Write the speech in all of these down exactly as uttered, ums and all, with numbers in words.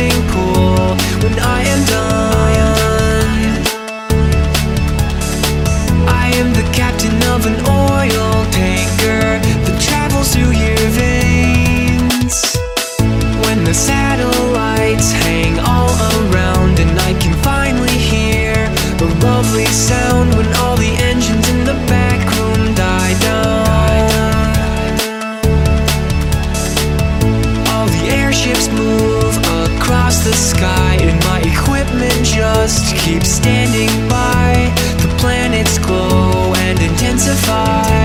swimming pool when I am done. I am the captain of an oil tanker that travels through your veins. When the satellites hang all around and I can finally hear the lovely sound when all the engines in the back room die down. All the airships move across the sky and my equipment just keeps standing by. The planets glow and intensify.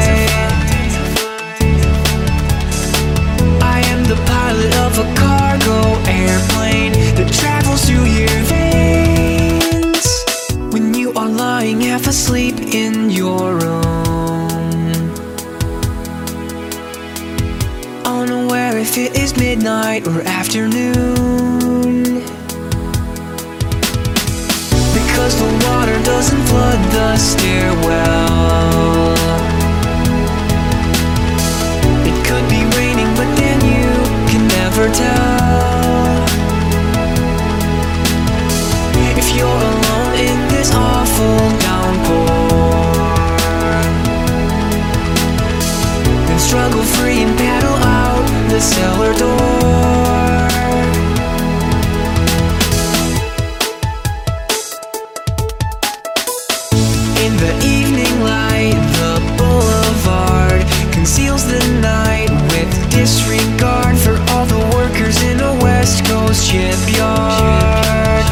I am the pilot of a cargo airplane that travels through your veins. When you are lying half asleep in your room, unaware if it is midnight or afternoon, because the water doesn't flood the stairwell. It could be raining, but then you can never tell. If you're alone in this awful downpour, then struggle free and paddle out the cellar door. In the evening light, the boulevard conceals the night with disregard for all the workers in a West Coast shipyard.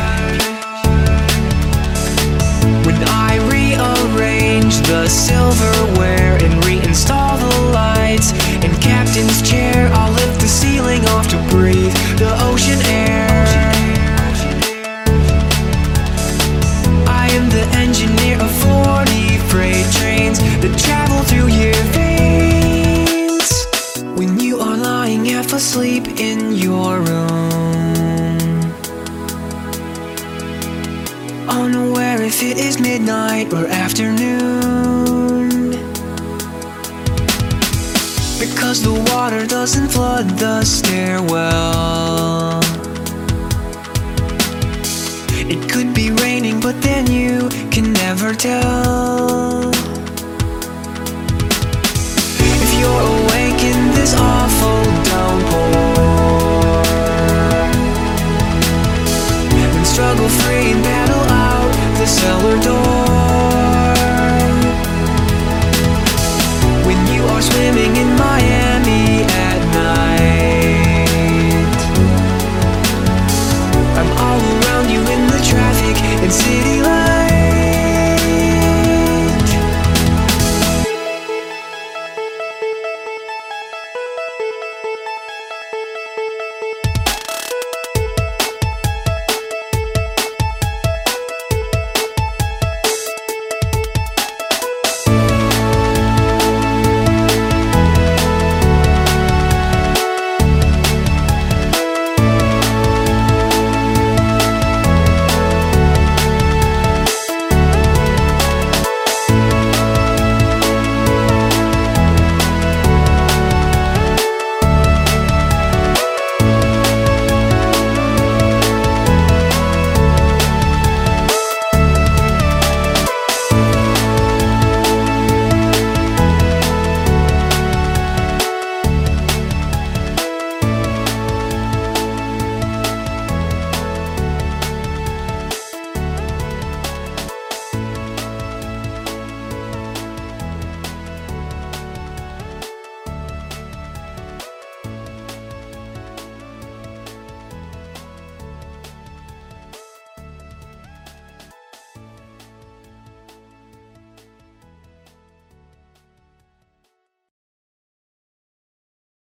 When I rearrange the silverware and reinstall the lights and captain's chair, I'll lift the ceiling off to breathe the ocean air. I am the engineer of forty freight trains that travel through your veins. When you are lying half asleep in your room, unaware if it is midnight or afternoon, because the water doesn't flood the stairwell. It could be raining, but then you can never tell. If you're awake in this awful